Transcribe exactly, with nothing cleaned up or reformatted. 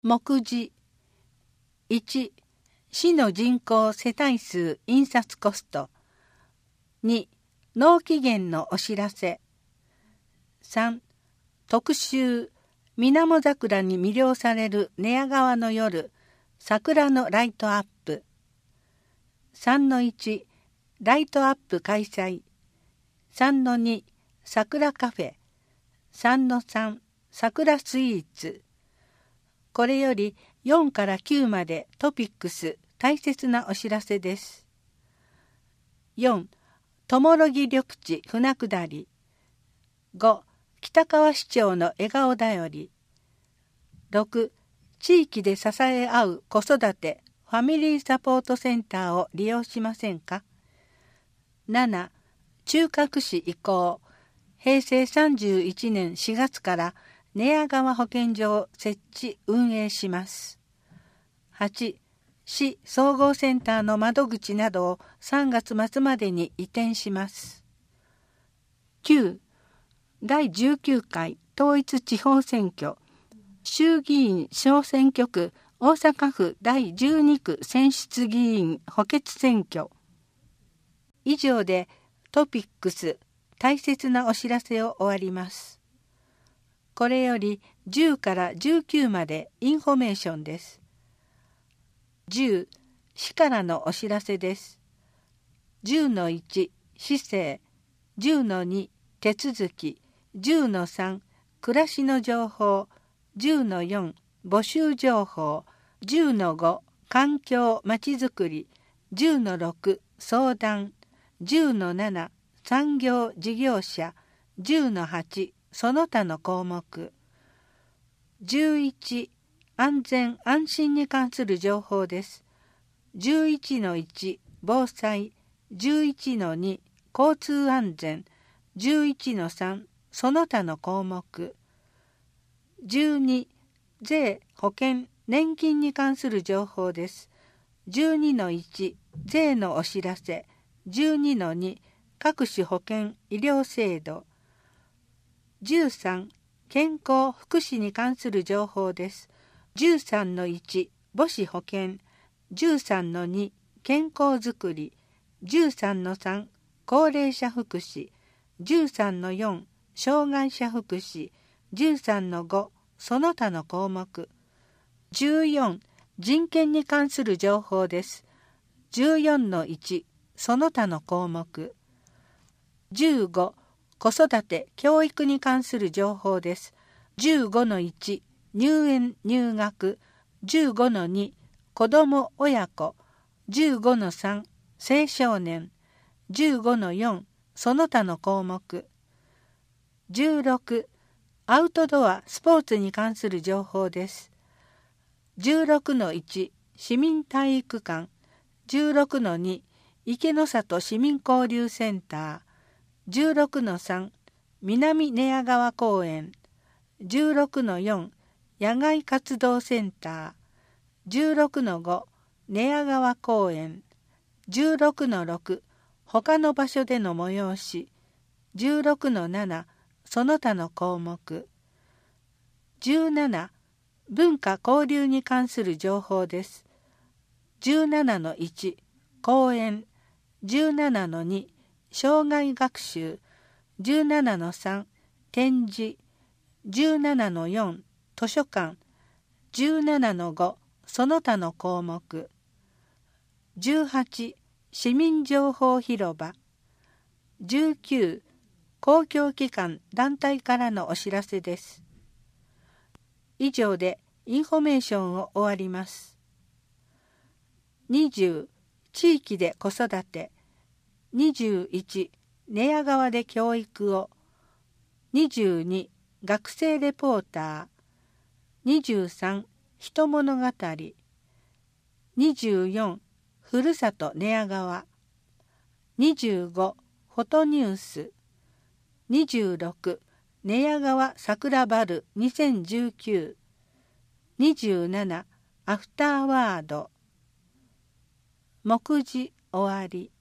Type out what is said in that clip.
目次いち、市の人口世帯数印刷コスト。に、納期限のお知らせ。さん、特集水面桜に魅了される寝屋川の夜、桜のライトアップ。さんのいち、ライトアップ開催。さんのに、桜カフェ。さんのさん、桜スイーツ。これよりよんからきゅうまでトピックス大切なお知らせです。よん、友呂木緑地船下り。ご、北川市長の笑顔だより。ろく、地域で支え合う子育てファミリーサポートセンターを利用しませんか。なな、中核市移行。へいせいさんじゅういちねんしがつから寝屋川保健所を設置運営します。はち、市総合センターの窓口などをさんがつまつまでに移転します。きゅう、だいじゅうきゅうかい統一地方選挙衆議院小選挙区大阪府だいじゅうにく選出議員補欠選挙。以上でトピックス大切なお知らせを終わります。これよりじゅうからじゅうきゅうまでインフォメーションです。じゅう、市からのお知らせです。じゅうのいち、市政。じゅうのに、手続き。じゅうのさん、暮らしの情報。じゅうのよん、募集情報。じゅうのご、環境まちづくり。じゅうのろく、相談。じゅうのなな、産業事業者。じゅうのはち、その他の項目。じゅういち、安全安心に関する情報です。じゅういちのいち、防災。じゅういちのに、交通安全。じゅういちのさん、その他の項目。じゅうに、税、保険、年金に関する情報です。じゅうにのいち、税のお知らせ。じゅうにのに、各種保険、医療制度。じゅうさん、健康福祉に関する情報です。じゅうさんのいち、母子保険。じゅうさんのに、健康づくり。じゅうさんのさん、高齢者福祉。じゅうさんのよん、障害者福祉。じゅうさんのご、その他の項目。じゅうよん、人権に関する情報です。じゅうよんのいち、その他の項目。じゅうご、子育て教育に関する情報です。じゅうごのいち、入園入学。じゅうごのに、子ども親子。じゅうごのさん、青少年。じゅうごのよん、その他の項目。じゅうろく、アウトドアスポーツに関する情報です。じゅうろくのいち、市民体育館。じゅうろくのに、池の里市民交流センター。じゅうろくのさん、南寝屋川公園。じゅうろくのよん、野外活動センター。じゅうろくのご、寝屋川公園。じゅうろくのろく、他の場所での催し。じゅうろくのなな、その他の項目。じゅうなな、文化交流に関する情報です。じゅうななのいち、講演。じゅうななのに、障害学習。じゅうななのさん、展示。じゅうななのよん、図書館。じゅうななのご、その他の項目。じゅうはち、市民情報広場。じゅうきゅう、公共機関団体からのお知らせです。以上でインフォメーションを終わります。にじゅう、地域で子育て。にじゅういち、寝屋川で教育を。にじゅうに、学生レポーター。にじゅうさん、人物語。にじゅうよん、ふるさと寝屋川。にじゅうご、フォトニュース。にじゅうろく、寝屋川桜バルにせんじゅうきゅう。にじゅうなな、アフターワード。目次終わり。